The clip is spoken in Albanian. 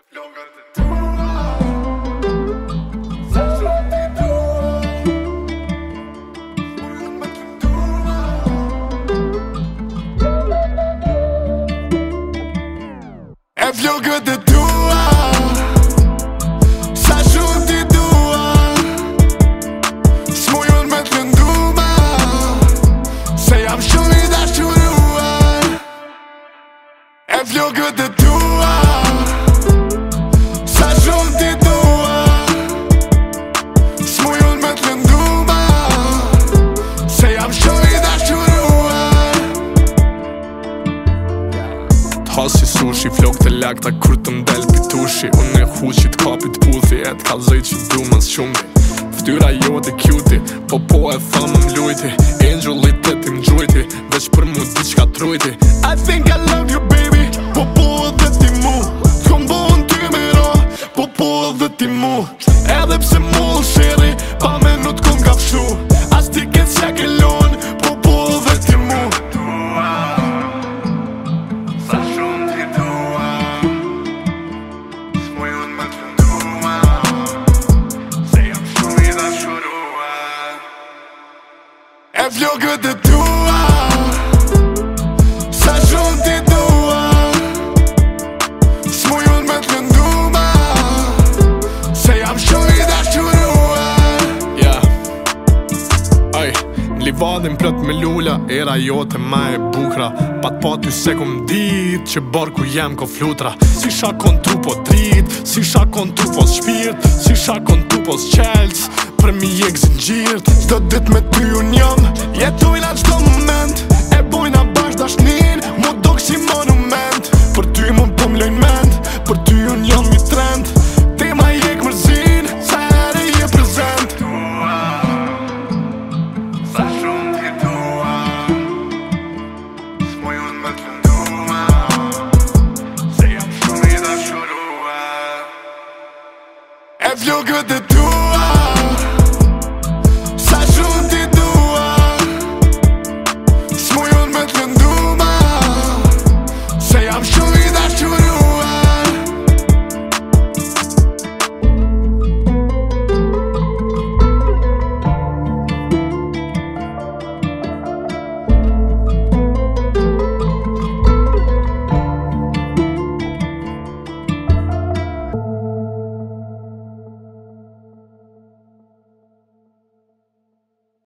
E vlogët e tua sa shumë ti dua, s'mujun me t'lënduma se jam shumë i dashuruar. E vlogët e tua sa shumë ti dua, s'mujun me t'lënduma se jam shumë i dashuruar. T'hasi sushi, flok të lakta kur të mdel pitushi. Unë e huqi t'kapit puthi, e t'kallzoj që du mas shumbi. Ftyra jote cuti, po e thamë m'lujti. Angelit e ti m'gjujti, veç për mu diqka trujti. I think I love you baby, po dhe ti mu t'kom bon ty me ra, po dhe ti mu. Edhe pse mull shiri, pa me nu t'kom kafshu, as ti ke s'ja ke lon, po dhe ti mu. Sa shumë ti dua, s'mujun me t'lënduma se jam shumë i dashuruar. E vlogët e tua sa shumë ti dua, s'mujun me t'lënduma se jam shumë i dashuruar. Aj, n'livadin plët me lula, era jote ma e bukra. Pat pa ty se kum dit që barku jem ko flutra. Si shakon trupo drit, si shakon trupo shpirt, si shakon trupo s'qelc, për mi jek zinxhirt. Çdo dit me ty unë jam, jetu